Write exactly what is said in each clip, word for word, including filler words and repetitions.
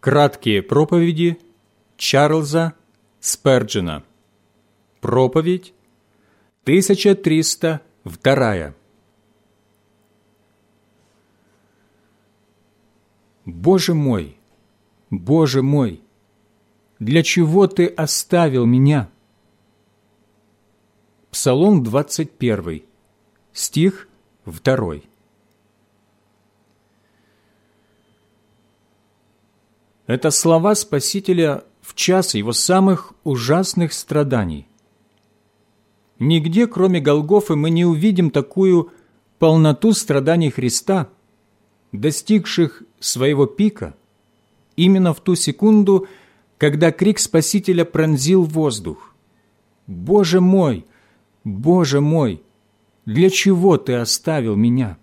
Краткие проповеди Чарльза Сперджена. Проповедь тысяча триста вторая. Боже мой, Боже мой, для чего Ты оставил меня? Псалом двадцать первый, стих второй. Это слова Спасителя в час Его самых ужасных страданий. Нигде, кроме Голгофы, мы не увидим такую полноту страданий Христа, достигших своего пика, именно в ту секунду, когда крик Спасителя пронзил воздух. «Боже мой, Боже мой, для чего Ты оставил меня?»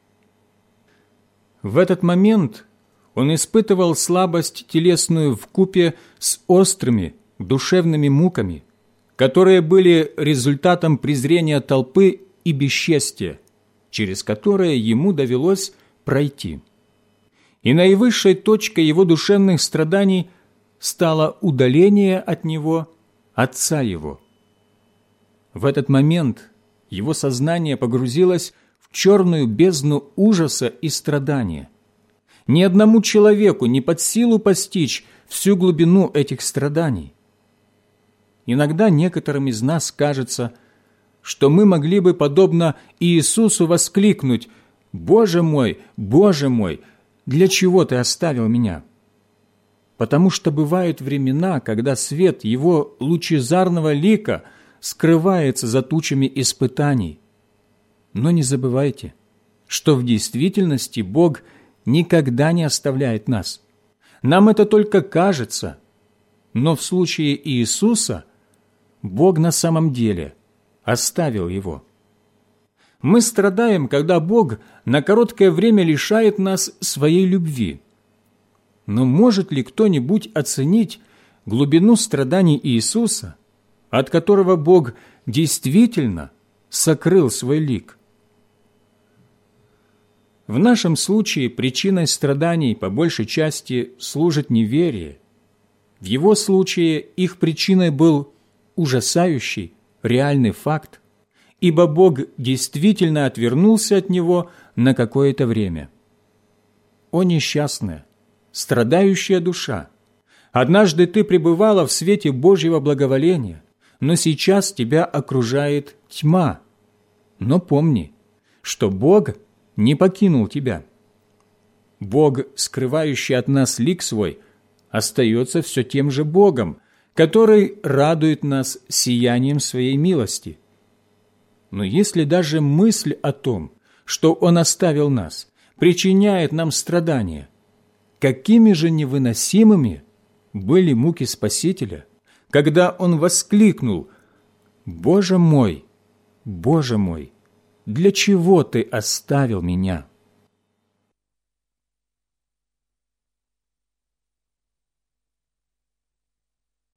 В этот момент Он испытывал слабость телесную вкупе с острыми душевными муками, которые были результатом презрения толпы и бесчестия, через которое Ему довелось пройти. И наивысшей точкой Его душевных страданий стало удаление от Него Отца Его. В этот момент Его сознание погрузилось в черную бездну ужаса и страдания. Ни одному человеку не под силу постичь всю глубину этих страданий. Иногда некоторым из нас кажется, что мы могли бы, подобно Иисусу, воскликнуть: «Боже мой, Боже мой, для чего Ты оставил меня?» Потому что бывают времена, когда свет Его лучезарного лика скрывается за тучами испытаний. Но не забывайте, что в действительности Бог никогда не оставляет нас. Нам это только кажется, но в случае Иисуса Бог на самом деле оставил Его. Мы страдаем, когда Бог на короткое время лишает нас своей любви. Но может ли кто-нибудь оценить глубину страданий Иисуса, от которого Бог действительно сокрыл свой лик? В нашем случае причиной страданий по большей части служит неверие. В его случае их причиной был ужасающий, реальный факт, ибо Бог действительно отвернулся от него на какое-то время. О несчастная, страдающая душа! Однажды ты пребывала в свете Божьего благоволения, но сейчас тебя окружает тьма. Но помни, что Бог не покинул тебя. Бог, скрывающий от нас лик свой, остается все тем же Богом, который радует нас сиянием своей милости. Но если даже мысль о том, что Он оставил нас, причиняет нам страдания, какими же невыносимыми были муки Спасителя, когда Он воскликнул: «Боже мой, Боже мой, для чего Ты оставил меня?»